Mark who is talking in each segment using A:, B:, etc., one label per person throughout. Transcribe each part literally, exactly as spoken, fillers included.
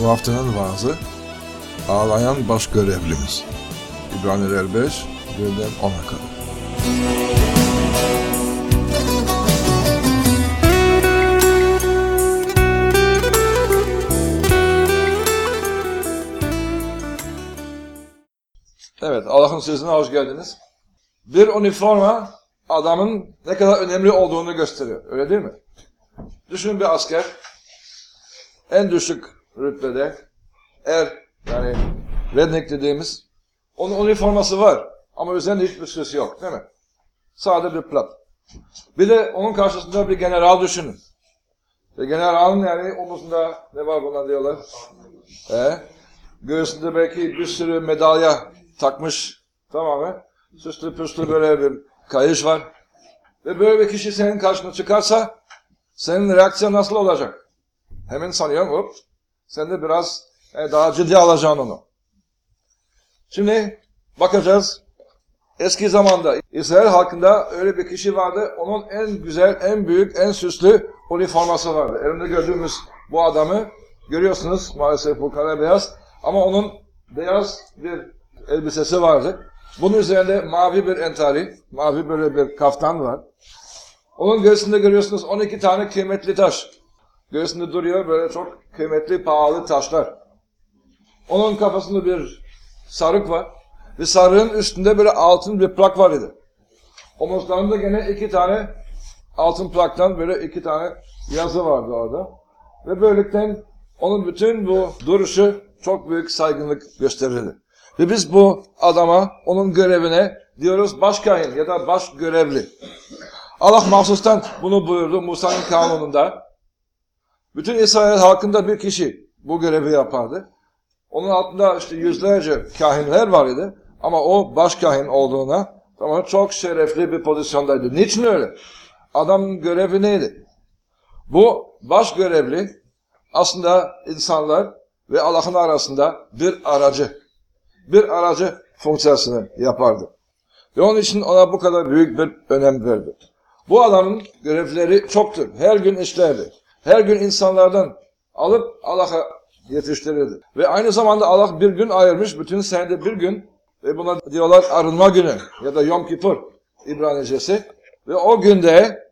A: Bu haftanın vaazı Ağlayan Baş Görevlimiz. İbraniler beş, birden ona kadar. Evet, Allah'ın sözüne hoş geldiniz. Bir üniforma adamın ne kadar önemli olduğunu gösteriyor. Öyle değil mi? Düşünün bir asker en düşük rütbede, er yani redneck dediğimiz, onun üniforması var ama üzerinde hiçbir süs yok değil mi? Sade bir plat. Bir de onun karşısında bir general düşünün. Ve generalın yani omuzunda ne var buna diyorlar? Ee, göğsünde belki bir sürü madalya takmış, tamam mı? Süslü püslü böyle bir kayış var. Ve böyle bir kişi senin karşına çıkarsa senin reaksiyon nasıl olacak? Hemen sanıyorum, hop, sen de biraz e, daha ciddi alacaksın onu. Şimdi bakacağız. Eski zamanda İsrail halkında öyle bir kişi vardı. Onun en güzel, en büyük, en süslü üniforması vardı. Elimde gördüğümüz bu adamı görüyorsunuz. Maalesef bu kara beyaz. Ama onun beyaz bir elbisesi vardı. Bunun üzerinde mavi bir entari, mavi böyle bir kaftan var. Onun göğsünde görüyorsunuz on iki tane kıymetli taş. Göğsünde duruyor böyle çok kıymetli, pahalı taşlar. Onun kafasında bir sarık var. Ve sarığın üstünde böyle altın bir plak var idi. Omuzlarında gene iki tane altın plaktan böyle iki tane yazı vardı orada. Ve böylelikle onun bütün bu duruşu çok büyük saygınlık gösterirdi. Ve biz bu adama, onun görevine diyoruz başkahin ya da baş görevli. Allah mahsustan bunu buyurdu Musa'nın kanununda. Bütün İsrail halkında bir kişi bu görevi yapardı. Onun altında işte yüzlerce kahinler var idi. Ama o başkahin olduğuna tamam, çok şerefli bir pozisyondaydı. Niçin öyle? Adamın görevi neydi? Bu baş görevli aslında insanlar ve Allah'ın arasında bir aracı. Bir aracı fonksiyonunu yapardı. Ve onun için ona bu kadar büyük bir önem verdi. Bu adamın görevleri çoktur. Her gün işlerdi. Her gün insanlardan alıp Allah'a yetiştirirdi. Ve aynı zamanda Allah bir gün ayırmış, bütün senede bir gün, ve buna diyorlar arınma günü ya da Yom Kippur İbranicesi. Ve o günde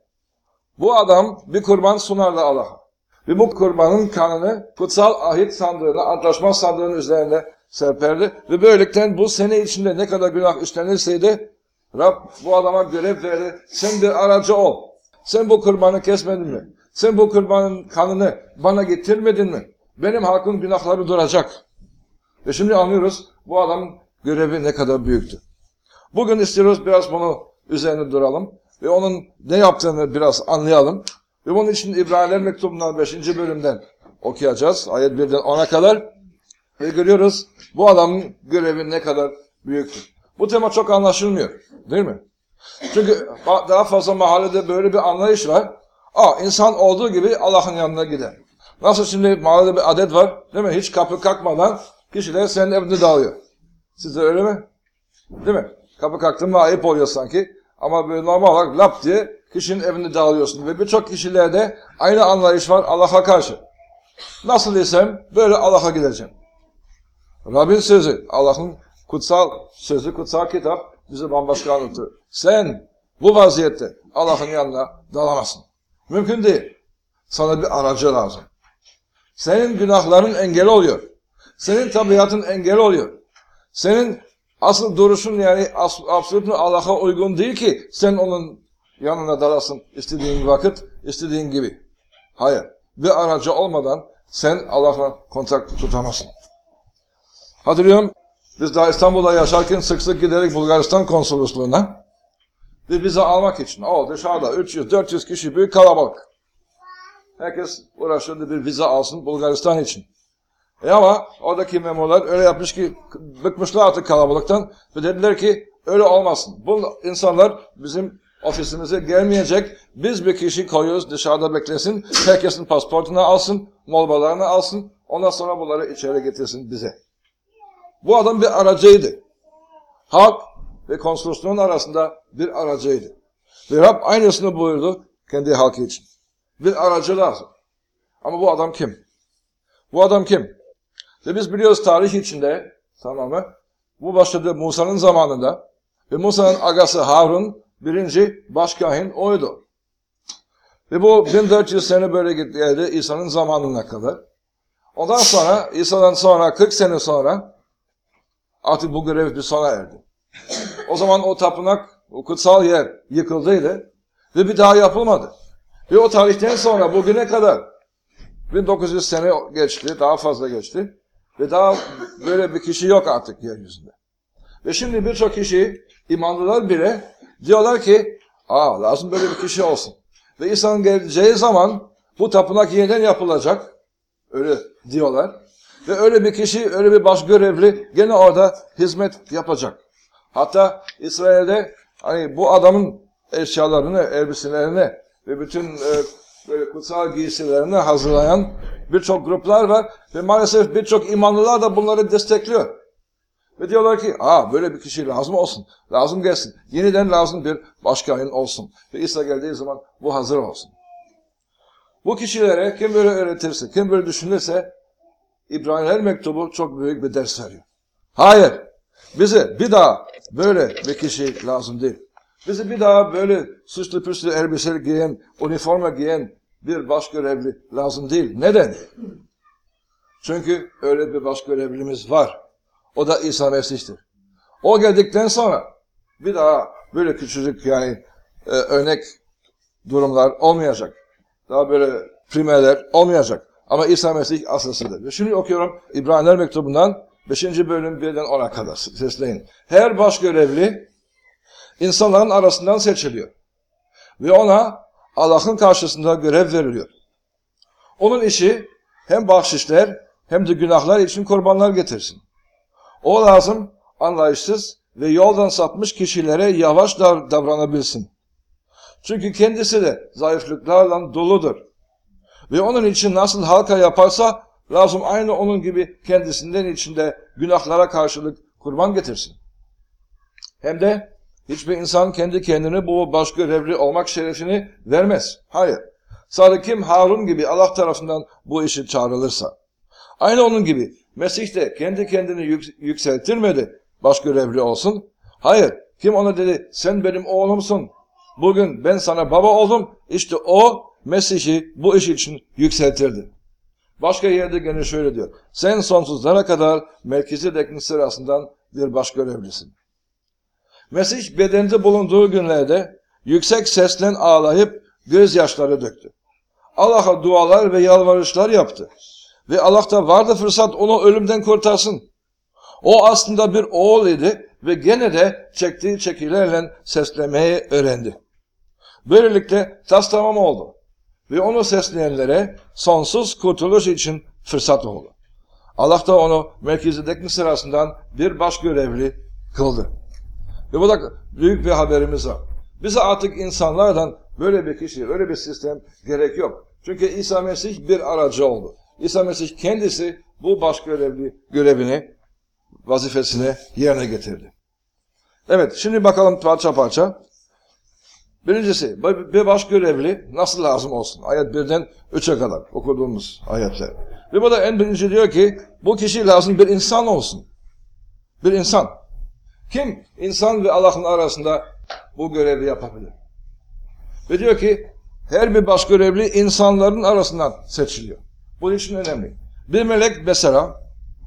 A: bu adam bir kurban sunardı Allah'a. Ve bu kurbanın kanını kutsal ahit sandığına, antlaşma sandığının üzerine serperdi. Ve böylelikle bu sene içinde ne kadar günah işlenirseydi, Rab bu adama görev verdi. Sen bir aracı ol. Sen bu kurbanı kesmedin mi? Sen bu kurbanın kanını bana getirmedin mi? Benim halkın günahları duracak. Ve şimdi anlıyoruz bu adamın görevi ne kadar büyüktü. Bugün istiyoruz biraz bunu üzerine duralım. Ve onun ne yaptığını biraz anlayalım. Ve bunun için İbraniler mektubundan beşinci bölümden okuyacağız. Ayet birden ona kadar. Ve görüyoruz bu adamın görevi ne kadar büyüktü. Bu tema çok anlaşılmıyor. Değil mi? Çünkü daha fazla mahallede böyle bir anlayış var. Aa, insan olduğu gibi Allah'ın yanına gider. Nasıl şimdi mahallede bir adet var, değil mi? Hiç kapı kalkmadan kişiler senin evini dağılıyor. Sizde öyle mi? Değil mi? Kapı kalktın mı ayıp oluyor sanki. Ama böyle normal olarak lap diye kişinin evini dağılıyorsun. Ve birçok kişilerde aynı anlayış var Allah'a karşı. Nasıl desem böyle Allah'a gideceğim. Rabbin sözü, Allah'ın kutsal sözü, kutsal kitap bize bambaşka anlatıyor. Sen bu vaziyette Allah'ın yanına dalamazsın. Mümkün değil. Sana bir aracı lazım. Senin günahların engel oluyor. Senin tabiatın engel oluyor. Senin asıl duruşun yani absolutun Allah'a uygun değil ki sen onun yanına dalasın istediğin vakit, istediğin gibi. Hayır. Bir aracı olmadan sen Allah'la kontak tutamazsın. Hatırlıyorum, biz daha İstanbul'da yaşarken sık sık giderek Bulgaristan konsolosluğuna bir vize almak için. O dışarıda üç yüz dört yüz kişi büyük kalabalık. Herkes uğraşıyordu bir vize alsın Bulgaristan için. E ama oradaki memurlar öyle yapmış ki bıkmışlar artık kalabalıktan ve dediler ki öyle olmasın. Bu insanlar bizim ofisimize gelmeyecek. Biz bir kişi koyuyoruz dışarıda beklesin. Herkesin pasaportunu alsın, molbalarını alsın. Ondan sonra bunları içeri getirsin bize. Bu adam bir aracıydı. Halk ve konsolosluğun arasında bir aracıydı. Ve Rab aynısını buyurdu kendi halkı için. Bir aracı lazım. Ama bu adam kim? Bu adam kim? Ve biz biliyoruz tarih içinde, tamam mı? Bu başladı Musa'nın zamanında. Ve Musa'nın agası Harun birinci başkahin oydu. Ve bu bin dört yüz sene böyle geldi İsa'nın zamanına kadar. Ondan sonra, İsa'dan sonra kırk sene sonra artık bu görev bir sona erdi. O zaman o tapınak, o kutsal yer yıkıldıydı ve bir daha yapılmadı. Ve o tarihten sonra bugüne kadar bin dokuz yüz sene geçti, daha fazla geçti ve daha böyle bir kişi yok artık yeryüzünde. Ve şimdi birçok kişi, imanlılar bile diyorlar ki, aa lazım böyle bir kişi olsun. Ve İsa'nın geleceği zaman bu tapınak yeniden yapılacak, öyle diyorlar. Ve öyle bir kişi, öyle bir baş görevli gene orada hizmet yapacak. Hatta İsrail'de hani bu adamın eşyalarını, elbiselerini ve bütün e, böyle kutsal giysilerini hazırlayan birçok gruplar var. Ve maalesef birçok imanlılar da bunları destekliyor. Ve diyorlar ki, aa böyle bir kişi lazım olsun, lazım gelsin. Yeniden lazım bir başkahin olsun. Ve İsa geldiği zaman bu hazır olsun. Bu kişilere kim böyle öğretirse, kim böyle düşünürse, İbraniler mektubu çok büyük bir ders veriyor. Hayır, bize bir daha böyle bir kişi lazım değil. Bize bir daha böyle süslü püslü elbise giyen, üniforma giyen bir başgörevli lazım değil. Neden? Çünkü öyle bir başgörevlimiz var. O da İsa Mesih'tir. O geldikten sonra bir daha böyle küçücük yani e, örnek durumlar olmayacak. Daha böyle primerler olmayacak. Ama İsa Mesih asılsıdır. Ve şimdi okuyorum İbraniler mektubundan beşinci bölüm birden ona kadar sesleyin. Her başgörevli insanların arasından seçiliyor. Ve ona Allah'ın karşısında görev veriliyor. Onun işi hem bahşişler hem de günahlar için kurbanlar getirsin. O lazım anlayışsız ve yoldan sapmış kişilere yavaş davranabilsin. Çünkü kendisi de zayıflıklarla doludur. Ve onun için nasıl halka yaparsa lazım aynı onun gibi kendisinden içinde günahlara karşılık kurban getirsin. Hem de hiçbir insan kendi kendine bu başgörevli olmak şerefini vermez. Hayır. Sadece kim Harun gibi Allah tarafından bu işi çağrılırsa. Aynı onun gibi Mesih de kendi kendini yük- yükseltirmedi başgörevli olsun. Hayır. Kim ona dedi sen benim oğlumsun. Bugün ben sana baba oldum. İşte o Mesih'i bu iş için yükseltirdi. Başka yerde gene şöyle diyor. Sen sonsuzlara kadar Melkizedek'in sırasından bir başgörevlisin. Mesih bedende bulunduğu günlerde yüksek sesle ağlayıp gözyaşları döktü. Allah'a dualar ve yalvarışlar yaptı. Ve Allah'ta vardı fırsat onu ölümden kurtarsın. O aslında bir oğul idi ve gene de çektiği çekilerle seslemeyi öğrendi. Böylelikle tas tamam oldu. Ve onu sesleyenlere sonsuz kurtuluş için fırsat oldu. Allah da onu Melkizedek'in sırasından bir başgörevli kıldı. Ve bu da büyük bir haberimiz var. Bize artık insanlardan böyle bir kişi, öyle bir sistem gerek yok. Çünkü İsa Mesih bir aracı oldu. İsa Mesih kendisi bu başgörevli görevini, vazifesini yerine getirdi. Evet, şimdi bakalım parça parça. Birincisi, bir başgörevli nasıl lazım olsun? Ayet birden üçe kadar okuduğumuz ayetler. Ve bu da en birinci diyor ki, bu kişi lazım bir insan olsun. Bir insan. Kim insan ve Allah'ın arasında bu görevi yapabilir? Ve diyor ki, her bir başgörevli insanların arasından seçiliyor. Bu için önemli. Bir melek mesela,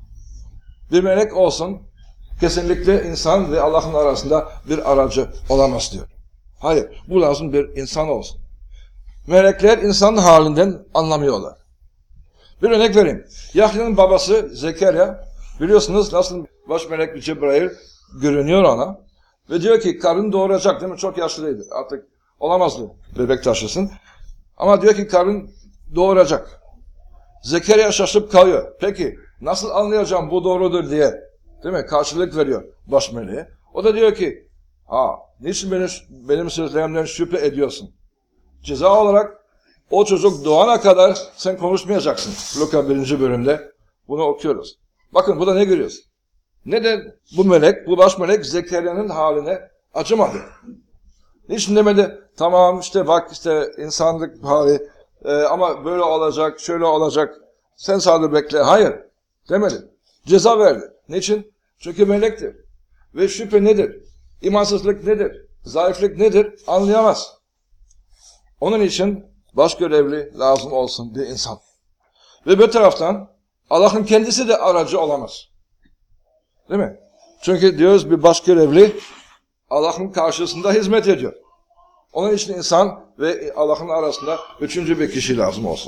A: bir melek olsun, kesinlikle insan ve Allah'ın arasında bir aracı olamaz diyor. Hayır, bu lazım bir insan olsun. Melekler insan halinden anlamıyorlar. Bir örnek vereyim. Yahya'nın babası Zekeriya, biliyorsunuz nasıl baş melek Cebrail görünüyor ona. Ve diyor ki karın doğuracak değil mi? Çok yaşlıydı. Artık olamazdı bebek taşısın. Ama diyor ki karın doğuracak. Zekeriya şaşıp kalıyor. Peki nasıl anlayacağım bu doğrudur diye. Değil mi? Karşılık veriyor baş meleğe. O da diyor ki ha niçin benim, benim sözlerimden şüphe ediyorsun? Ceza olarak o çocuk doğana kadar sen konuşmayacaksın. Luka birinci bölümde bunu okuyoruz. Bakın burada ne görüyoruz? Neden bu melek, bu baş melek Zekeriya'nın haline acımadı? Niçin demedi? Tamam işte bak işte insanlık hali e, ama böyle olacak, şöyle olacak. Sen sadece bekle. Hayır. Demedi. Ceza verdi. Niçin? Çünkü melektir. Ve şüphe nedir? İmansızlık nedir? Zayıflık nedir? Anlayamaz. Onun için baş görevli lazım olsun bir insan. Ve bir taraftan Allah'ın kendisi de aracı olamaz. Değil mi? Çünkü diyoruz bir baş görevli Allah'ın karşısında hizmet ediyor. Onun için insan ve Allah'ın arasında üçüncü bir kişi lazım olsun.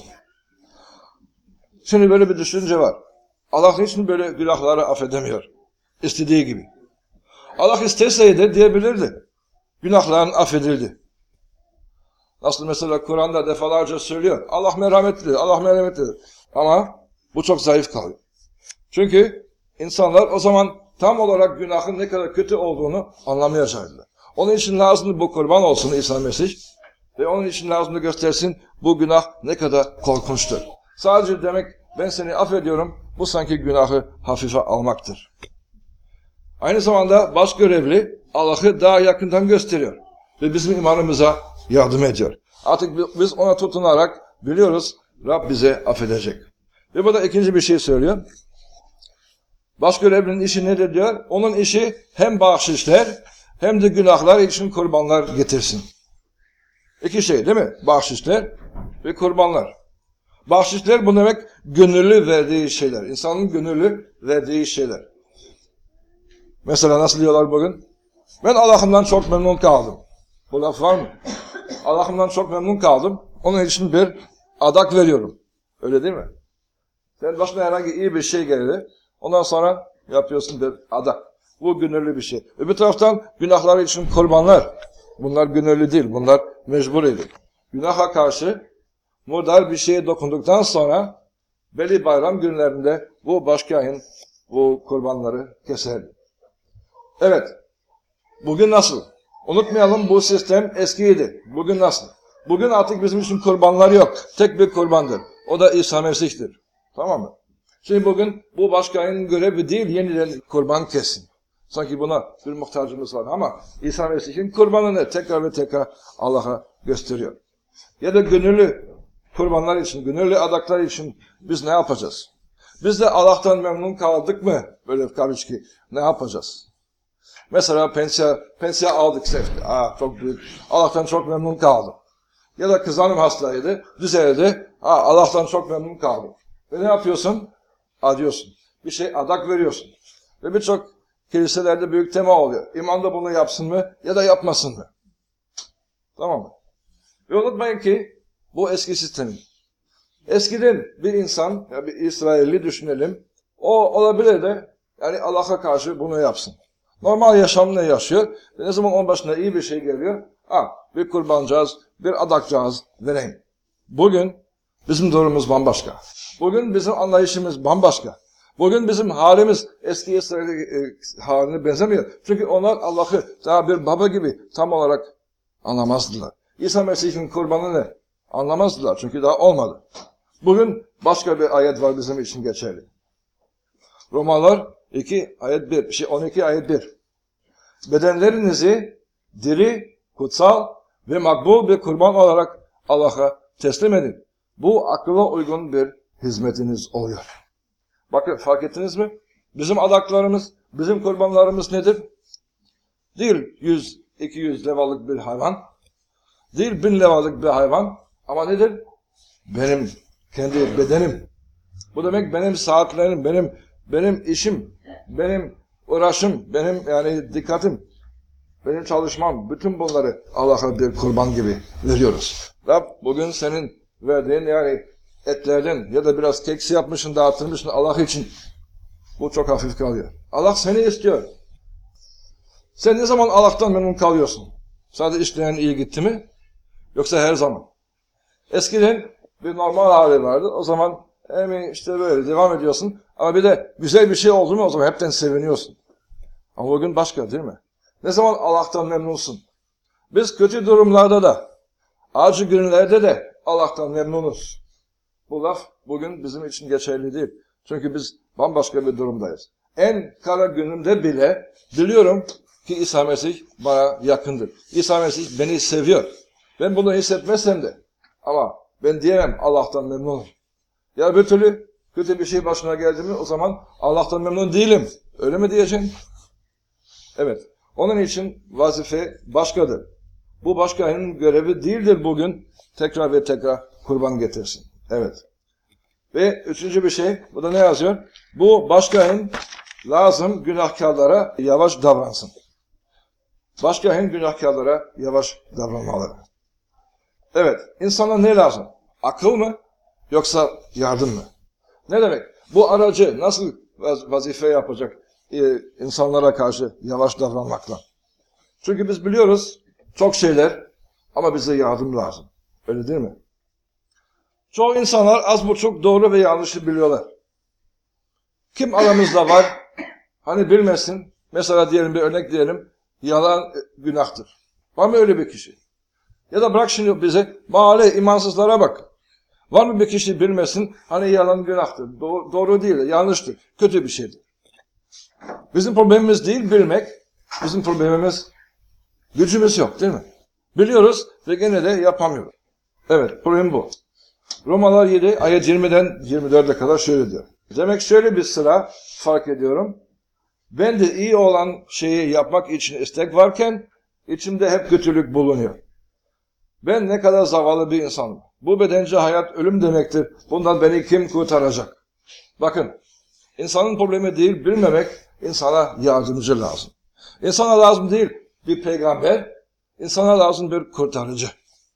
A: Şimdi böyle bir düşünce var. Allah niçin böyle günahları affedemiyor? İstediği gibi. Allah isteseydi diyebilirdi. Günahların affedildi. Nasıl mesela Kur'an'da defalarca söylüyor. Allah merhametlidir, Allah merhametlidir. Ama bu çok zayıf kalıyor. Çünkü insanlar o zaman tam olarak günahın ne kadar kötü olduğunu anlamayacaklar. Onun için lazım bu kurban olsun İsa Mesih. Ve onun için lazım göstersin bu günah ne kadar korkunçtur. Sadece demek ben seni affediyorum, bu sanki günahı hafife almaktır. Aynı zamanda baş görevli Allah'ı daha yakından gösteriyor. Ve bizim imanımıza yardım ediyor. Artık biz ona tutunarak biliyoruz Rab bize affedecek. Ve burada ikinci bir şey söylüyor. Baş görevlinin işi nedir diyor? Onun işi hem bahşişler hem de günahlar için kurbanlar getirsin. İki şey değil mi? Bahşişler ve kurbanlar. Bahşişler bu demek gönüllü verdiği şeyler. İnsanın gönüllü verdiği şeyler. Mesela nasıl diyorlar bugün? Ben Allah'ımdan çok memnun kaldım. Bu laf var mı? Allah'ımdan çok memnun kaldım. Onun için bir adak veriyorum. Öyle değil mi? Sen başına herhangi iyi bir şey geldi. Ondan sonra yapıyorsun bir adak. Bu gönüllü bir şey. Öbür taraftan günahlar için kurbanlar. Bunlar gönüllü değil. Bunlar mecburidir. Günaha karşı murdar bir şeye dokunduktan sonra belli bayram günlerinde bu başkâhin bu kurbanları keser. Evet. Bugün nasıl? Unutmayalım bu sistem eskiydi. Bugün nasıl? Bugün artık bizim için kurbanlar yok. Tek bir kurbandır. O da İsa Mesih'tir. Tamam mı? Şimdi bugün bu başkâhinin görevi değil yeniden kurban kessin. Sanki buna bir muhtacımız var ama İsa Mesih'in kurbanını tekrar ve tekrar Allah'a gösteriyor. Ya da gönüllü kurbanlar için, gönüllü adaklar için biz ne yapacağız? Biz de Allah'tan memnun kaldık mı? Böyle karış ki ne yapacağız? Mesela pensiye, pensiye aldık sefti. Aa çok büyük. Allah'tan çok memnun kaldım. Ya da kızanım hastaydı, düzeldi. Aa Allah'tan çok memnun kaldım. Ve ne yapıyorsun? Adıyorsun. Bir şey adak veriyorsun. Ve birçok kiliselerde büyük tema oluyor. İmam da bunu yapsın mı ya da yapmasın mı? Tamam mı? Ve unutmayın ki bu eski sistemin. Eskiden bir insan, ya bir İsrailli düşünelim, o olabilir de yani Allah'a karşı bunu yapsın. Normal yaşamını yaşıyor. Ve ne zaman onun başına iyi bir şey geliyor, ha bir kurbancağız, bir adakcağız vereyim. Bugün bizim durumumuz bambaşka. Bugün bizim anlayışımız bambaşka. Bugün bizim halimiz eski İsrail e, haline benzemiyor. Çünkü onlar Allah'ı daha bir baba gibi tam olarak anlamazdılar. İsa Mesih'in kurbanını anlamazdılar çünkü daha olmadı. Bugün başka bir ayet var bizim için geçerli. Romalılar iki ayet bir, şey on iki ayet bir. Bedenlerinizi diri, kutsal ve makbul bir kurban olarak Allah'a teslim edin. Bu akılla uygun bir hizmetiniz oluyor. Bakın fark ettiniz mi? Bizim adaklarımız, bizim kurbanlarımız nedir? Değil yüz, iki yüz levalık bir hayvan. Değil bin levalık bir hayvan. Ama nedir? Benim kendi bedenim. Bu demek benim saatlerim, benim benim işim, benim uğraşım, benim yani dikkatim, benim çalışmam. Bütün bunları Allah'a bir kurban gibi veriyoruz. Rab bugün senin verdiğin yani etlerden ya da biraz keksi yapmışsın, dağıtırmışsın Allah için. Bu çok hafif kalıyor. Allah seni istiyor. Sen ne zaman Allah'tan memnun kalıyorsun? Sadece işleyen iyi gitti mi? Yoksa her zaman. Eskiden bir normal hali vardı. O zaman emin işte böyle devam ediyorsun. Ama bir de güzel bir şey oldu mu o zaman hepten seviniyorsun. Ama bugün başka değil mi? Ne zaman Allah'tan memnunsun? Biz kötü durumlarda da, acı günlerde de Allah'tan memnunuz. Bu laf bugün bizim için geçerli değil. Çünkü biz bambaşka bir durumdayız. En kara günümde bile biliyorum ki İsa Mesih bana yakındır. İsa Mesih beni seviyor. Ben bunu hissetmezsem de ama ben diyemem Allah'tan memnunum. Ya bir türlü Kötü bir şey başına geldi mi o zaman Allah'tan memnun değilim. Öyle mi diyeceksin? Evet. Onun için vazife başkadır. Bu başkanın görevi değildir bugün tekrar ve tekrar kurban getirsin. Evet. Ve üçüncü bir şey, bu da ne yazıyor? Bu başkanın lazım günahkarlara yavaş davransın. Başkanın günahkarlara yavaş davranmaları. Evet, insana ne lazım? Akıl mı? Yoksa yardım mı? Ne demek? Bu aracı nasıl vazife yapacak e, insanlara karşı yavaş davranmakla? Çünkü biz biliyoruz çok şeyler ama bize yardım lazım. Öyle değil mi? Çoğu insanlar az buçuk doğru ve yanlışı biliyorlar. Kim aramızda var? Hani bilmesin. Mesela diyelim bir örnek diyelim. Yalan günahtır. Var mı öyle bir kişi? Ya da bırak şimdi bize mahalle imansızlara bak. Var mı bir kişi bilmesin? Hani yalan günahtır. Doğru, doğru değil, yanlıştır. Kötü bir şeydir. Bizim problemimiz değil bilmek. Bizim problemimiz gücümüz yok değil mi? Biliyoruz ve gene de yapamıyoruz. Evet, problem bu. Romalar yedi, ayet yirmiden yirmi dörde kadar şöyle diyor. Demek şöyle bir sıra fark ediyorum. Ben de iyi olan şeyi yapmak için istek varken içimde hep kötülük bulunuyor. Ben ne kadar zavallı bir insanım. Bu bedenci hayat ölüm demektir. Bundan beni kim kurtaracak? Bakın, insanın problemi değil bilmemek, insana yardımcı lazım. İnsana lazım değil bir peygamber, insana lazım bir kurtarıcı.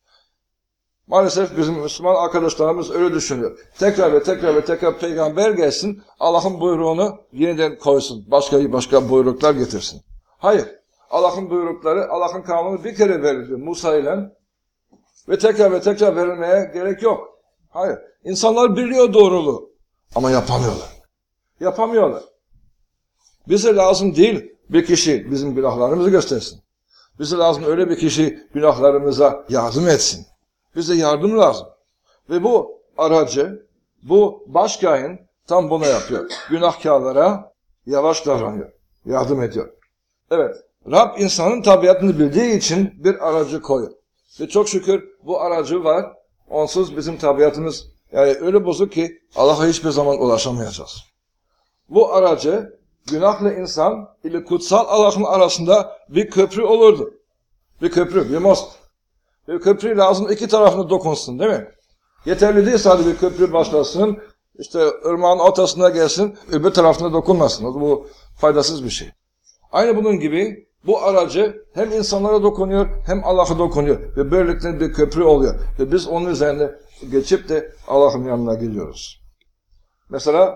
A: Maalesef bizim Müslüman arkadaşlarımız öyle düşünüyor. Tekrar ve tekrar ve tekrar peygamber gelsin, Allah'ın buyruğunu yeniden koysun. Başka başka buyruklar getirsin. Hayır. Allah'ın buyrukları, Allah'ın kanunu bir kere verildi Musa ile ve tekrar ve tekrar verilmeye gerek yok. Hayır. İnsanlar biliyor doğruluğu ama yapamıyorlar. Yapamıyorlar. Bize lazım değil bir kişi bizim günahlarımızı göstersin. Bize lazım öyle bir kişi günahlarımıza yardım etsin. Bize yardım lazım. Ve bu aracı, bu başkâhin tam bunu yapıyor. Günahkarlara yavaş davranıyor. Yardım ediyor. Evet. Rab insanın tabiatını bildiği için bir aracı koyuyor. Ve çok şükür bu aracı var. Onsuz bizim tabiatımız yani öyle bozuk ki Allah'a hiçbir zaman ulaşamayacağız. Bu aracı günahlı insan ile kutsal Allah'ın arasında bir köprü olurdu. Bir köprü, bir most. Bir köprü lazım iki tarafına dokunsun değil mi? Yeterli değil sadece bir köprü başlasın, işte ırmağın ortasına gelsin, öbür tarafına dokunmasın. Bu faydasız bir şey. Aynı bunun gibi bu aracı hem insanlara dokunuyor hem Allah'a dokunuyor. Ve böylelikle bir köprü oluyor. Ve biz onun üzerine geçip de Allah'ın yanına geliyoruz. Mesela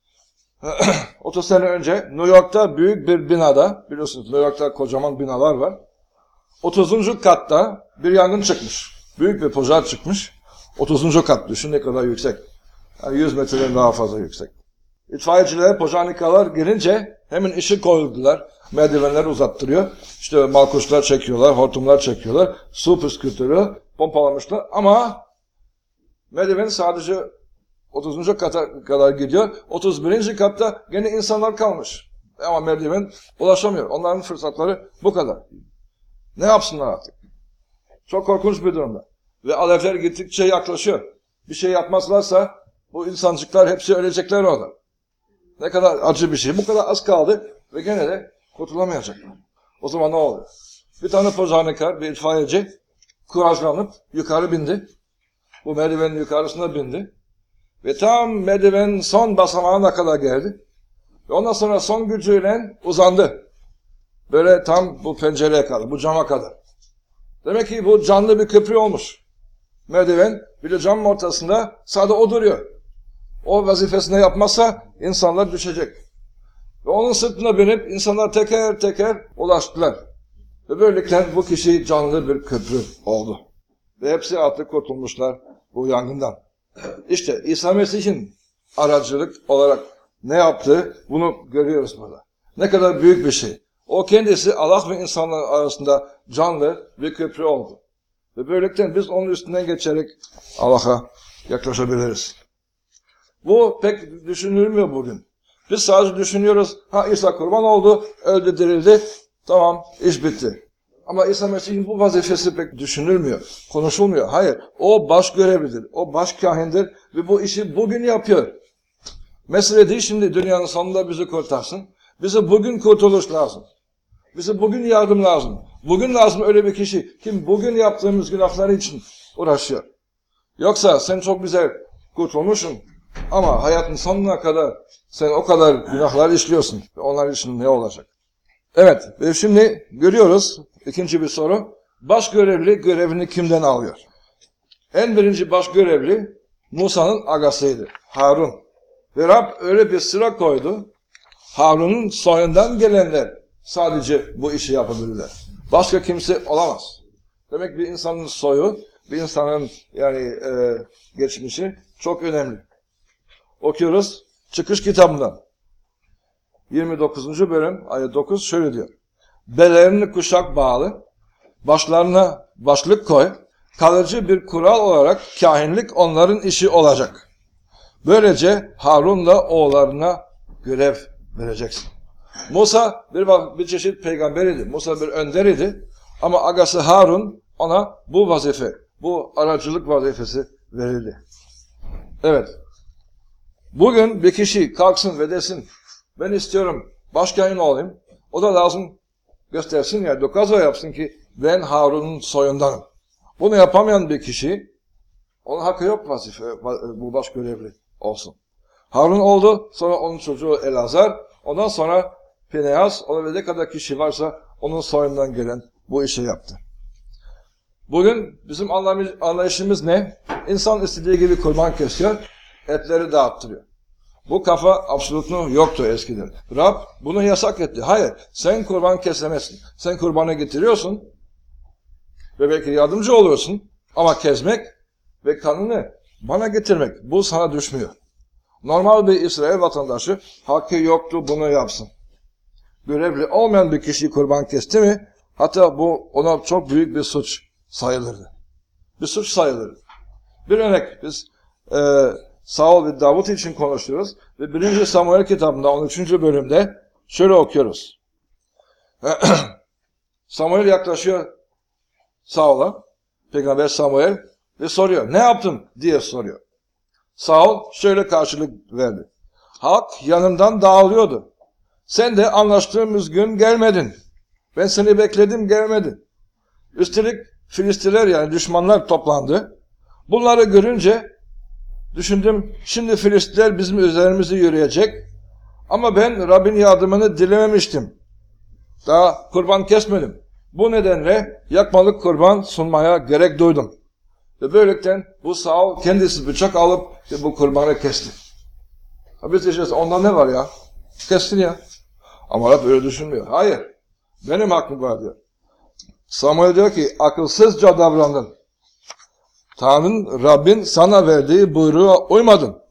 A: otuz sene önce New York'ta büyük bir binada, biliyorsunuz New York'ta kocaman binalar var. otuzuncu katta bir yangın çıkmış. Büyük bir požár çıkmış. otuzuncu kat düşün ne kadar yüksek. Yani yüz metreden daha fazla yüksek. İtfaiyeciler, požárnikalar gelince hemen ışık koydular. Merdivenler uzattırıyor. İşte malkuşlar çekiyorlar, hortumlar çekiyorlar. Su püskürtüyor, pompalamışlar. Ama merdiven sadece otuzuncu kata kadar gidiyor. otuz birinci katta gene insanlar kalmış. Ama merdiven ulaşamıyor. Onların fırsatları bu kadar. Ne yapsınlar artık? Çok korkunç bir durumda. Ve alevler gittikçe yaklaşıyor. Bir şey yapmazlarsa bu insancıklar hepsi ölecekler orada. Ne kadar acı bir şey. Bu kadar az kaldı ve gene de kurtulamayacaklar. O zaman ne oluyor? Bir tane požárnikar, bir itfaiyeci kurajlanıp yukarı bindi. Bu merdivenin yukarısına bindi. Ve tam merdivenin son basamağına kadar geldi. Ve ondan sonra son gücüyle uzandı. Böyle tam bu pencereye kadar, bu cama kadar. Demek ki bu canlı bir köprü olmuş. Merdiven bir de camın ortasında sadece o duruyor. O vazifesini yapmazsa insanlar düşecek. Ve onun sırtına binip insanlar teker teker ulaştılar. Ve böylelikle bu kişi canlı bir köprü oldu. Ve hepsi artık kurtulmuşlar bu yangından. İşte İsa Mesih'in aracılık olarak ne yaptığı bunu görüyoruz burada. Ne kadar büyük bir şey. O kendisi Allah ve insanlar arasında canlı bir köprü oldu. Ve böylelikle biz onun üstünden geçerek Allah'a yaklaşabiliriz. Bu pek düşünülmüyor bugün. Biz sadece düşünüyoruz, ha İsa kurban oldu, öldü, dirildi, tamam, iş bitti. Ama İsa Mesih'in bu vazifesi pek düşünülmüyor, konuşulmuyor. Hayır, o baş görevlidir, o baş kahindir ve bu işi bugün yapıyor. Mesele değil şimdi dünyanın sonunda bizi kurtarsın. Bize bugün kurtuluş lazım. Bize bugün yardım lazım. Bugün lazım öyle bir kişi kim bugün yaptığımız günahlar için uğraşıyor. Yoksa sen çok güzel kurtulmuşsun ama hayatın sonuna kadar sen o kadar günahlar işliyorsun. Onlar için ne olacak? Evet, ve şimdi görüyoruz ikinci bir soru. Baş görevli görevini kimden alıyor? En birinci baş görevli Musa'nın agasıydı, Harun. Ve Rab öyle bir sıra koydu. Harun'un soyundan gelenler sadece bu işi yapabilirler. Başka kimse olamaz. Demek bir insanın soyu, bir insanın yani e, geçmişi çok önemli. Okuyoruz Çıkış kitabından. yirmi dokuzuncu bölüm ayet dokuz şöyle diyor. Bellerini kuşak bağlı, başlarına başlık koy, kalıcı bir kural olarak kahinlik onların işi olacak. Böylece Harun'la oğullarına görev vereceksin. Musa bir, bir çeşit peygamber idi. Musa bir önder idi. Ama agası Harun ona bu vazife, bu aracılık vazifesi verildi. Evet. Bugün bir kişi kalksın ve desin, ben istiyorum başkain olayım. O da lazım göstersin ya, dokazo yapsın ki ben Harun'un soyundanım. Bunu yapamayan bir kişi, onun hakkı yok vazife, bu baş görevli olsun. Harun oldu, sonra onun çocuğu Elazar, ondan sonra Pinehas, o ve ne kadar kişi varsa onun soyundan gelen bu işi yaptı. Bugün bizim anlayışımız ne? İnsan istediği gibi kurban kesiyor, etleri dağıttırıyor. Bu kafa absolutlu yoktu eskiden. Rab bunu yasak etti. Hayır, sen kurban kesemezsin. Sen kurbanı getiriyorsun ve belki yardımcı oluyorsun ama kesmek ve kanını bana getirmek bu sana düşmüyor. Normal bir İsrail vatandaşı hakkı yoktu bunu yapsın. Görevli olmayan bir kişi kurban kesti mi hatta bu ona çok büyük bir suç sayılırdı. Bir suç sayılırdı. Bir örnek biz e, Saul ve Davut için konuşuyoruz ve birinci Samuel kitabında on üçüncü bölümde şöyle okuyoruz. Samuel yaklaşıyor Saul'a, Peygamber Samuel ve soruyor. Ne yaptın diye soruyor. Saul şöyle karşılık verdi. Halk yanımdan dağılıyordu. Sen de anlaştığımız gün gelmedin. Ben seni bekledim gelmedin. Üstelik Filistiler yani düşmanlar toplandı. Bunları görünce düşündüm şimdi Filistiler bizim üzerimizi yürüyecek. Ama ben Rabbin yardımını dilememiştim. Daha kurban kesmedim. Bu nedenle yakmalık kurban sunmaya gerek duydum. Ve böylelikle bu Saul kendisi bıçak alıp bu kurbanı kesti. Biz diyeceğiz onda ne var ya? Kestin ya. Ama Rab öyle düşünmüyor. Hayır. Benim hakkım var diyor. Samuel diyor ki akılsızca davrandın. Tanrı'nın Rabbin sana verdiği buyruğa uymadın.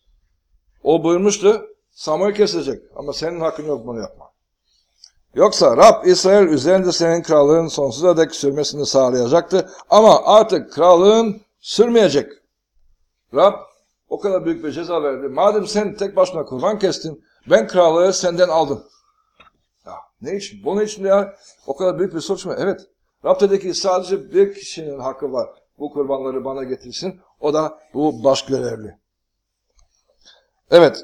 A: O buyurmuştu Samuel kesecek. Ama senin hakkın yok bunu yapma. Yoksa Rab İsrail üzerinde senin krallığın sonsuza dek sürmesini sağlayacaktı. Ama artık krallığın sürmeyecek. Rab o kadar büyük bir ceza verdi. Madem sen tek başına kurban kestin, ben krallığı senden aldım. Ya ne için? Bunun için ya o kadar büyük bir suç mu? Evet. Rab dedi ki sadece bir kişinin hakkı var. Bu kurbanları bana getirsin. O da bu baş görevli. Evet.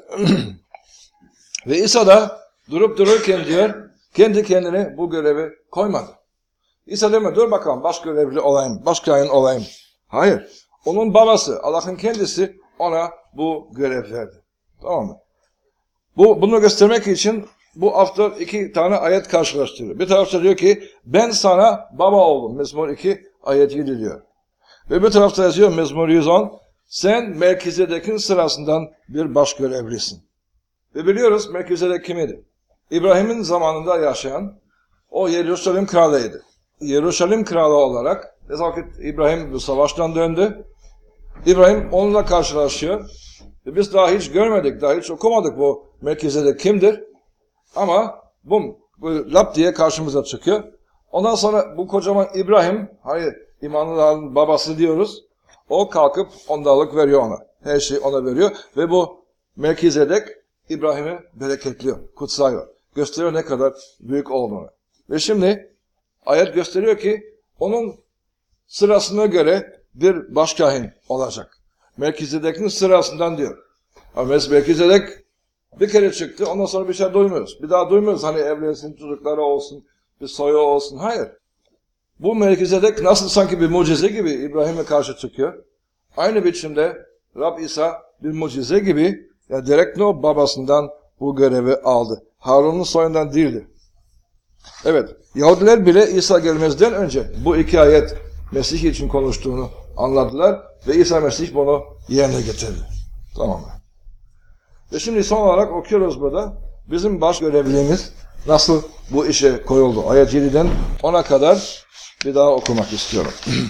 A: Ve İsa da durup dururken diyor, kendi kendine bu görevi koymadı. İsa demiyor, dur bakalım baş görevli olayım, baş kain olayım. Hayır. Onun babası, Allah'ın kendisi ona bu görev verdi. Tamam mı? Bu, bunu göstermek için bu hafta iki tane ayet karşılaştırıyor. Bir tarafta diyor ki, ben sana baba oldum. Mezmur iki, ayet yedi diyor. Ve bir tarafta yazıyor Mezmur yüz on, sen Melkizedek'in sırasından bir baş görevlisin. Ve biliyoruz Melkizedek kimiydi? İbrahim'in zamanında yaşayan o Yeruşalim kralıydı. Yeruşalim kralı olarak ne vakit İbrahim bu savaştan döndü. İbrahim onunla karşılaşıyor. Ve biz daha hiç görmedik, daha hiç okumadık bu Melkizedek kimdir. Ama bum, bu lap diye karşımıza çıkıyor. Ondan sonra bu kocaman İbrahim, hayır imanlıların babası diyoruz. O kalkıp ondalık veriyor ona. Her şeyi ona veriyor. Ve bu Melkizedek İbrahim'i bereketliyor, kutsayıyor. Gösteriyor ne kadar büyük olduğunu. Ve şimdi ayet gösteriyor ki onun sırasına göre bir başkahin olacak. Melkizedek'in sırasından diyor. Ama Melkizedek bir kere çıktı, ondan sonra bir şey duymuyoruz. Bir daha duymuyoruz hani evlensin, çocukları olsun, bir soyu olsun. Hayır. Bu Melkizedek nasıl sanki bir mucize gibi İbrahim'e karşı çıkıyor. Aynı biçimde Rab İsa bir mucize gibi yani direkt o babasından bu görevi aldı. Harun'un soyundan değildi. Evet, Yahudiler bile İsa gelmezden önce bu iki ayet Mesih için konuştuğunu anladılar ve İsa Mesih bunu yerine getirdi. Tamam mı? Ve şimdi son olarak okuyoruz burada. Bizim baş görevliliğimiz nasıl bu işe koyuldu? Ayet yediden ona kadar bir daha okumak istiyorum.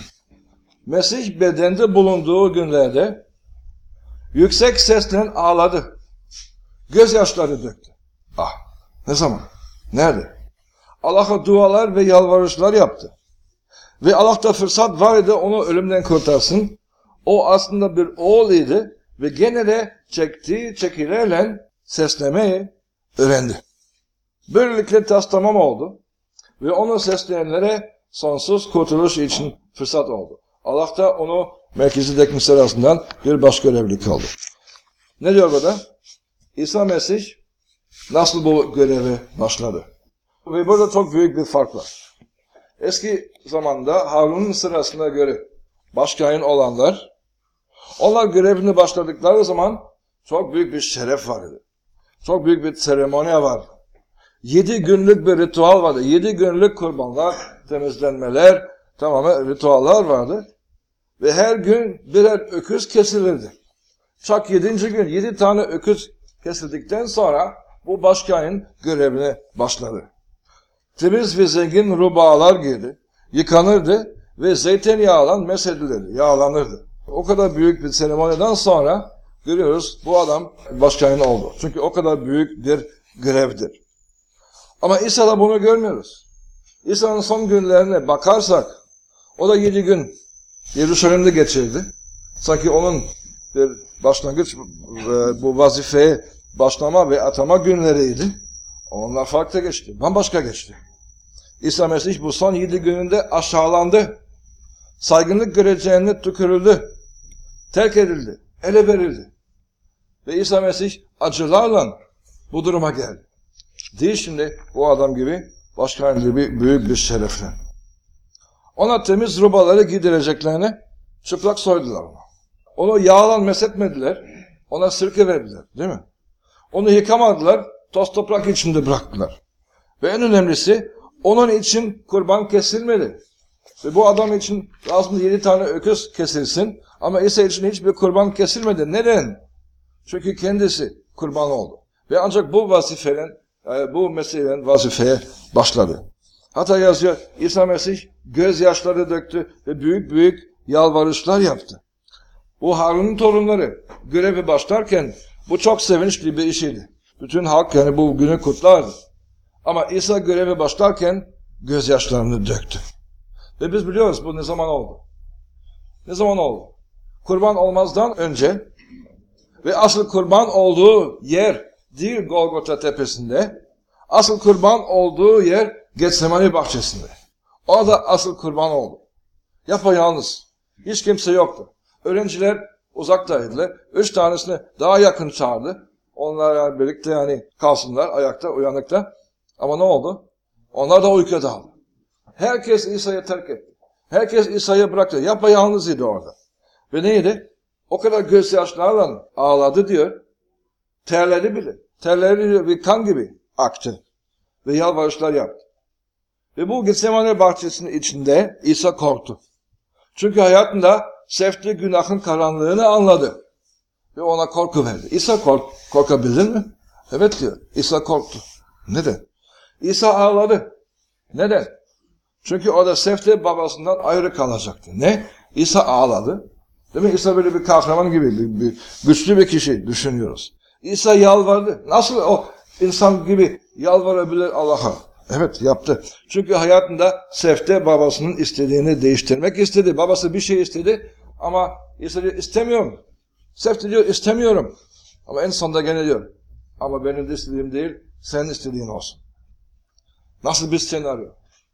A: Mesih bedende bulunduğu günlerde yüksek sesle ağladı. Gözyaşları döktü. Ah, ne zaman? Nerede? Allah'a dualar ve yalvarışlar yaptı. Ve Allah'ta fırsat var idi onu ölümden kurtarsın. O aslında bir oğul idi ve gene de çektiği çekilerle seslemeyi öğrendi. Böylelikle tas tamam oldu ve onu sesleyenlere sonsuz kurtuluş için fırsat oldu. Allah da onu Melkizedek miserasından bir baş görevli kıldı. Ne diyor burada? İsa Mesih nasıl bu görevi başladı? Ve burada çok büyük bir fark var. Eski zamanda Harun'un sırasına göre başkâhin olanlar, onlar görevini başladıkları zaman çok büyük bir şeref vardı. Çok büyük bir seremoniye vardı. Yedi günlük bir ritüel vardı. Yedi günlük kurbanlar, temizlenmeler, tamamen ritüeller vardı. Ve her gün birer öküz kesilirdi. Çak yedinci gün yedi tane öküz kesildikten sonra bu başkâhin görevine başladı. Temiz ve zengin rubalar giydi, yıkanırdı ve zeytinyağıyla mesedilirdi, yağlanırdı. O kadar büyük bir seremoniden sonra görüyoruz bu adam başkâhin oldu. Çünkü o kadar büyük bir görevdir. Ama İsa'da bunu görmüyoruz. İsa'nın son günlerine bakarsak, o da yedi gün Yeruşalim'de geçirdi. Sanki onun bir başlangıç bu vazifeye başlama ve atama günleriydi. Onlar farklı geçti, bambaşka geçti. İsa Mesih bu son yedi gününde aşağılandı. Saygınlık göreceğine tükürüldü. Terk edildi, ele verildi. Ve İsa Mesih acılarla bu duruma geldi. Değil şimdi bu adam gibi başka bir büyük bir şerefle. Ona temiz rubaları giydireceklerini çıplak soydular ona. Onu yağlan mesetmediler, ona sirke verdiler, değil mi? Onu yıkamadılar, toz toprak içinde bıraktılar. Ve en önemlisi onun için kurban kesilmedi. Ve bu adam için aslında yedi tane öküz kesilsin ama İsa için hiçbir kurban kesilmedi. Neden? Çünkü kendisi kurban oldu. Ve ancak bu vazifenin, bu meselenin vazifeye başladı. Hatta yazıyor İsa Mesih gözyaşları döktü ve büyük büyük yalvarışlar yaptı. Bu Harun'un torunları görevi başlarken bu çok sevinçli bir işiydi. Bütün halk yani bu günü kutlardı. Ama İsa görevi başlarken gözyaşlarını döktü. Ve biz biliyoruz bu ne zaman oldu? Ne zaman oldu? Kurban olmazdan önce ve asıl kurban olduğu yer değil Golgota tepesinde, asıl kurban olduğu yer Getsemani bahçesinde. Orada asıl kurban oldu. Yapayalnız. Hiç kimse yoktu. Öğrenciler uzaktaydılar. Üç tanesini daha yakın çağırdı. Onlarla birlikte yani kalsınlar ayakta, uyanıkta. Ama ne oldu? Onlar da uykuya daldı. Herkes İsa'yı terk etti. Herkes İsa'yı bıraktı. Yapayalnız idi orada. Ve neydi? O kadar gözyaşlarla ağladı diyor. Terledi bile. Terleri bir kan gibi aktı. Ve yalvarışlar yaptı. Ve bu Getsemane bahçesinin içinde İsa korktu. Çünkü hayatında sefti günahın karanlığını anladı. Ve ona korku verdi. İsa kork korkabilir mi? Evet diyor. İsa korktu. Neden? İsa ağladı. Neden? Çünkü o da sefte babasından ayrı kalacaktı. Ne? İsa ağladı. Değil mi? İsa böyle bir kahraman gibi, bir, bir, güçlü bir kişi düşünüyoruz. İsa yalvardı. Nasıl o insan gibi yalvarabilir Allah'a? Evet yaptı. Çünkü hayatında sefte babasının istediğini değiştirmek istedi. Babası bir şey istedi ama İsa diyor istemiyorum. Sefte diyor istemiyorum. Ama en sonunda gene diyor. Ama benim de istediğim değil, senin istediğin olsun. Nasıl bir senaryo?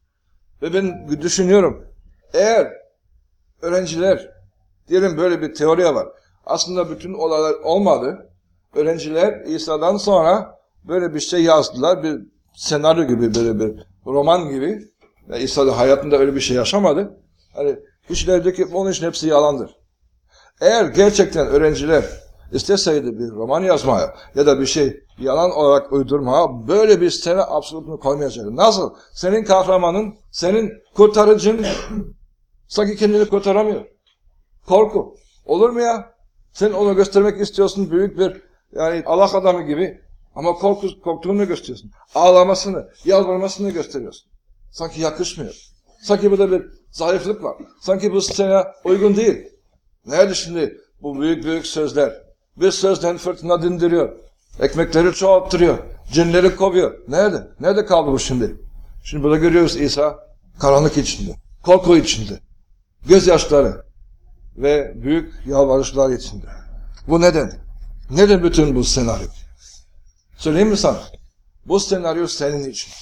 A: Ve ben düşünüyorum. Eğer öğrenciler, diyelim böyle bir teoriye var. Aslında bütün olaylar olmadı. öğrenciler İsa'dan sonra böyle bir şey yazdılar. Bir senaryo gibi, böyle bir roman gibi. Yani İsa da hayatında öyle bir şey yaşamadı. Hani kişiler diyor ki onun için hepsi yalandır. Eğer gerçekten öğrenciler isteseydi bir roman yazmaya ya da bir şey yalan olarak uydurmaya, böyle bir sene absolutunu koymayacaktı. Nasıl? Senin kahramanın, senin kurtarıcın sanki kendini kurtaramıyor. Korku. Olur mu ya? Sen onu göstermek istiyorsun, büyük bir yani Allah adamı gibi, ama korku, korktuğunu gösteriyorsun. Ağlamasını, yalvarmasını gösteriyorsun. Sanki yakışmıyor. Sanki burada bir zayıflık var. Sanki bu sana uygun değil. Nerede şimdi bu büyük büyük sözler? Bir sözden fırtına dindiriyor. Ekmekleri çoğalttırıyor. Cinleri kovuyor. Nerede? Nerede kaldı bu şimdi? Şimdi burada görüyoruz İsa karanlık içinde. Korku içinde. Gözyaşları ve büyük yalvarışlar içinde. Bu neden? Neden bütün bu senaryo? Söyleyeyim mi sana? Bu senaryo senin için.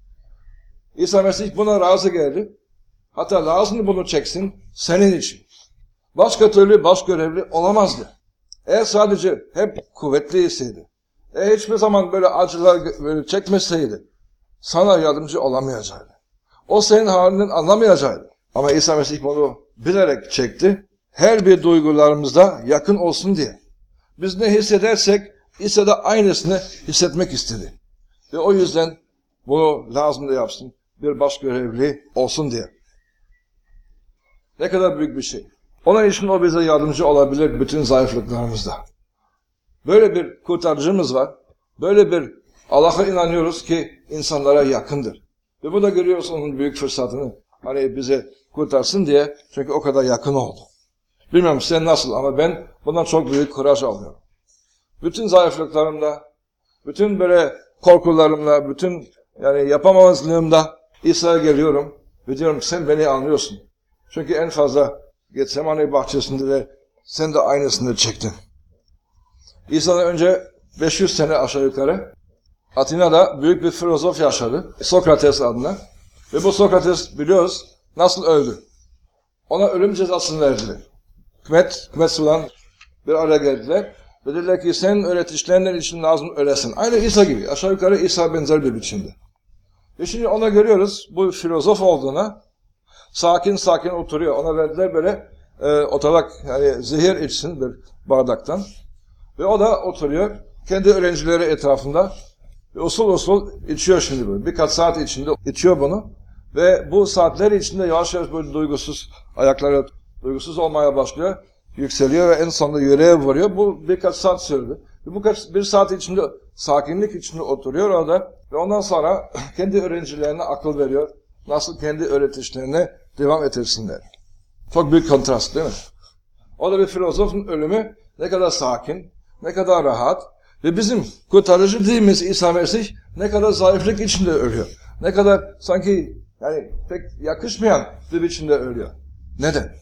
A: İsa Mesih buna razı geldi. Hatta lazım bunu çeksin senin için. Başka türlü baş görevli olamazdı. Eğer sadece hep kuvvetliyseydi, eğer hiçbir zaman böyle acılar böyle çekmeseydi, sana yardımcı olamayacaktı. O senin halinden anlamayacaktı. Ama İsa Mesih bunu bilerek çekti. Her bir duygularımızda yakın olsun diye. Biz ne hissedersek İsa da aynısını hissetmek istedi. Ve o yüzden bunu lazım da yapsın. Bir baş görevli olsun diye. Ne kadar büyük bir şey. Onun için o bize yardımcı olabilir bütün zayıflıklarımızda. Böyle bir kurtarıcımız var. Böyle bir Allah'a inanıyoruz ki insanlara yakındır. Ve bu da görüyoruz onun büyük fırsatını. Hani bize kurtarsın diye. Çünkü o kadar yakın oldu. Bilmiyorum sen nasıl ama ben bundan çok büyük kuraj alıyorum. Bütün zayıflıklarımda, bütün böyle korkularımla, bütün yani yapamazlığımda İsa'ya geliyorum ve diyorum sen beni anlıyorsun. Çünkü en fazla Getsemane bahçesinde de sen de aynısını çektin. İsa'dan önce beş yüz sene aşağı yukarı Atina'da büyük bir filozof yaşadı. Sokrates adına. Ve bu Sokrates biliyoruz nasıl öldü. Ona ölüm cezasını verdiler. Hükümet, hükümet sulan bir araya geldiler. Ve dediler ki sen öğretişlerinden için lazım ölesin. Aynı İsa gibi. Aşağı yukarı İsa benzer bir biçimde. Ve şimdi ona görüyoruz bu filozof olduğuna sakin sakin oturuyor. Ona verdiler böyle e, otarak yani zehir içsin bir bardaktan. Ve o da oturuyor. Kendi öğrencileri etrafında. Ve usul usul içiyor şimdi böyle. Birkaç saat içinde içiyor bunu. Ve bu saatler içinde yavaş yavaş böyle duygusuz, ayakları duygusuz olmaya başlıyor. Yükseliyor ve en sonunda yüreğe vuruyor. Bu birkaç saat sürdü. Ve bu kaç, bir saat içinde sakinlik içinde oturuyor orada. Ve ondan sonra kendi öğrencilerine akıl veriyor. Nasıl kendi öğretişlerine devam ettirsinler. Çok büyük kontrast değil mi? O da bir filozofun ölümü ne kadar sakin, ne kadar rahat ve bizim kurtarıcı dediğimiz İsa Mesih ne kadar zayıflık içinde ölüyor. Ne kadar sanki yani pek yakışmayan bir biçimde ölüyor. Neden?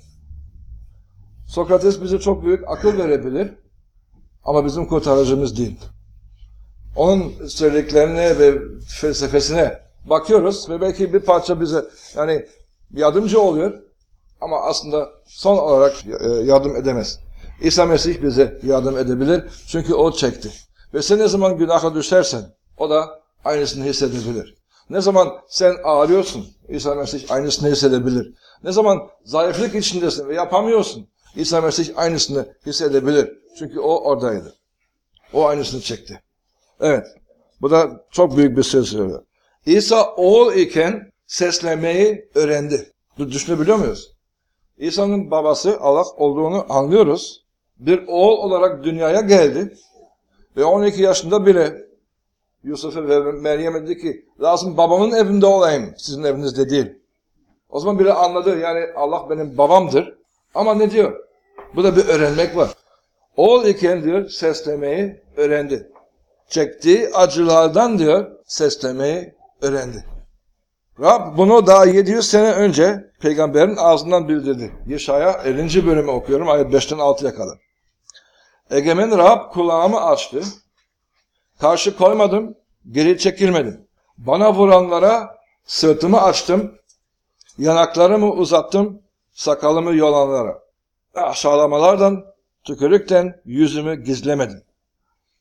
A: Sokrates bize çok büyük akıl verebilir ama bizim kurtarıcımız değil. Onun söylediklerine ve felsefesine bakıyoruz ve belki bir parça bize yani yardımcı oluyor ama aslında son olarak yardım edemez. İsa Mesih bize yardım edebilir çünkü o çekti. Ve sen ne zaman günaha düşersen o da aynısını hissedebilir. Ne zaman sen ağlıyorsun İsa Mesih aynısını hissedebilir. Ne zaman zayıflık içindesin ve yapamıyorsun İsa Mesih aynısını hissedebilir. Çünkü o oradaydı. O aynısını çekti. Evet. Bu da çok büyük bir söz söylüyor. İsa oğul iken seslemeyi öğrendi. Düşünebiliyor muyuz? İsa'nın babası Allah olduğunu anlıyoruz. Bir oğul olarak dünyaya geldi. Ve on iki yaşında bile Yusuf'a ve Meryem'e dedi ki lazım babamın evinde olayım. Sizin evinizde değil. O zaman bile anladı. Yani Allah benim babamdır. Ama ne diyor? Bu da bir öğrenmek var. Oğul iken diyor seslemeyi öğrendi. Çektiği acılardan diyor seslemeyi öğrendi. Rab bunu daha yedi yüz sene önce peygamberin ağzından bildirdi. Yeşaya ellinci bölümü okuyorum ayet beşten altıya kadar. Egemen Rab kulağımı açtı. Karşı koymadım, geri çekilmedim. Bana vuranlara sırtımı açtım. Yanaklarımı uzattım, sakalımı yolanlara. Aşağılamalardan, tükürükten yüzümü gizlemedim.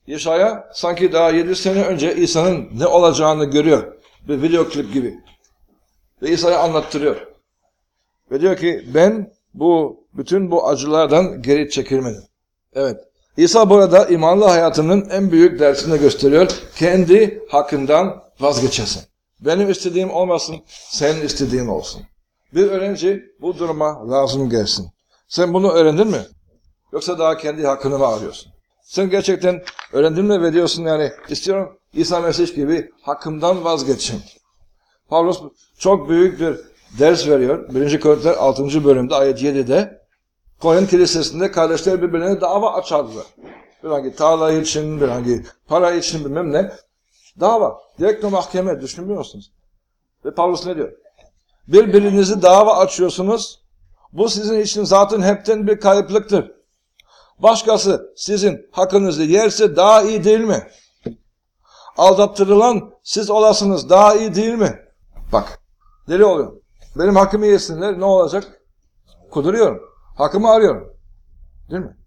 A: Yeşaya sanki daha yedi sene önce İsa'nın ne olacağını görüyor. Bir video klip gibi. Ve İsa'ya anlattırıyor. Ve diyor ki ben bu bütün bu acılardan geri çekilmedim. Evet. İsa burada imanlı hayatının en büyük dersini gösteriyor. Kendi hakkından vazgeçesin. Benim istediğim olmasın, senin istediğin olsun. Bir öğrenci bu duruma lazım gelsin. Sen bunu öğrendin mi? Yoksa daha kendi hakkını mı arıyorsun? Sen gerçekten öğrendin mi ve diyorsun yani istiyorum İsa Mesih gibi hakkımdan vazgeçin. Pavlus çok büyük bir ders veriyor. birinci Korintiler altıncı bölümde ayet yedide Korint kilisesinde kardeşler birbirlerine dava açardılar. Bir hangi tarla için, bir hangi para için bilmem ne. Dava. Direkt o mahkeme düşünmüyor musunuz? Ve Pavlus ne diyor? Birbirinizi dava açıyorsunuz. Bu sizin için zaten hepten bir kayıplıktır. Başkası sizin hakkınızı yerse daha iyi değil mi? Aldattırılan siz olasınız daha iyi değil mi? Bak, deli oluyorum. Benim hakkımı yesinler ne olacak? Kuduruyorum. Hakkımı arıyorum. Değil mi?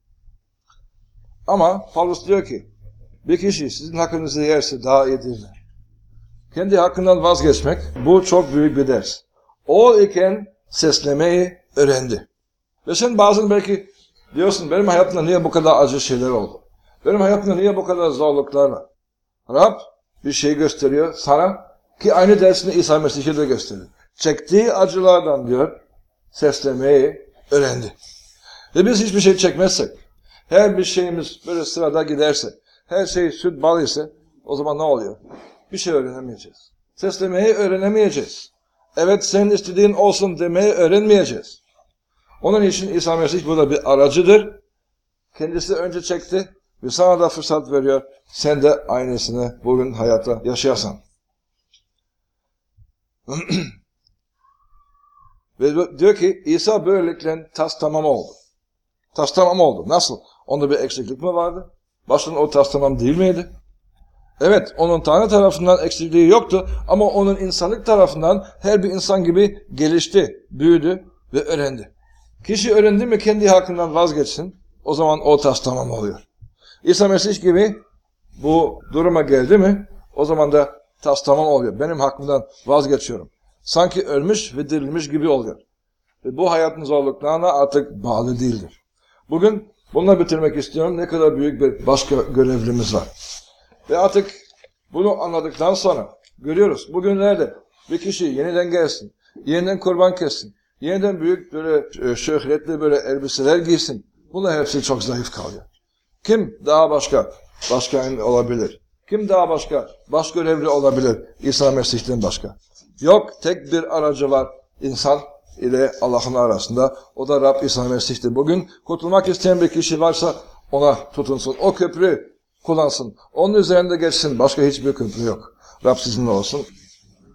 A: Ama Pavlus diyor ki bir kişi sizin hakkınızı yerse daha iyi değil mi? Kendi hakkından vazgeçmek bu çok büyük bir ders. O iken seslemeyi öğrendi. Ve sen bazen belki diyorsun benim hayatımda niye bu kadar acı şeyler oldu? Benim hayatımda niye bu kadar zorluklar var? Rab bir şey gösteriyor sana ki aynı dersini İsa Mesih'e de gösterir. Çektiği acılardan diyor seslemeyi öğrendi. Ve biz hiçbir şey çekmezsek, her bir şeyimiz böyle sırada giderse, her şey süt bal ise o zaman ne oluyor? Bir şey öğrenemeyeceğiz. Seslemeyi öğrenemeyeceğiz. Evet senin istediğin olsun demeyi öğrenmeyeceğiz. Onun için İsa Mesih burada bir aracıdır. Kendisi önce çekti ve sana da fırsat veriyor. Sen de aynısını bugün hayatta yaşayasan. Ve diyor ki İsa böylelikle tas tamam oldu. Tas tamam oldu. Nasıl? Onda bir eksiklik mi vardı? Baştan o tas tamam değil miydi? Evet, onun Tanrı tarafından eksikliği yoktu ama onun insanlık tarafından her bir insan gibi gelişti, büyüdü ve öğrendi. Kişi öğrendi mi kendi hakkından vazgeçsin, o zaman o tas tamam oluyor. İsa Mesih gibi bu duruma geldi mi, o zaman da tas tamam oluyor. Benim hakkımdan vazgeçiyorum. Sanki ölmüş ve dirilmiş gibi oluyor. Ve bu hayatın zorluklarına artık bağlı değildir. Bugün bununla bitirmek istiyorum. Ne kadar büyük bir başka görevlimiz var. Ve artık bunu anladıktan sonra görüyoruz. Bugünlerde bir kişi yeniden gelsin, yeniden kurban kessin, yeniden büyük böyle şöhretli böyle elbiseler giysin. Bunlar hepsi çok zayıf kalıyor. Kim daha başka başkan olabilir? Kim daha başka baş görevli olabilir İsa Mesih'ten başka? Yok, tek bir aracı var insan ile Allah'ın arasında. O da Rab İsa Mesih'tir. Bugün kurtulmak isteyen bir kişi varsa ona tutunsun. O köprü kullansın. Onun üzerinde geçsin. Başka hiçbir köprü yok. Rab sizinle olsun.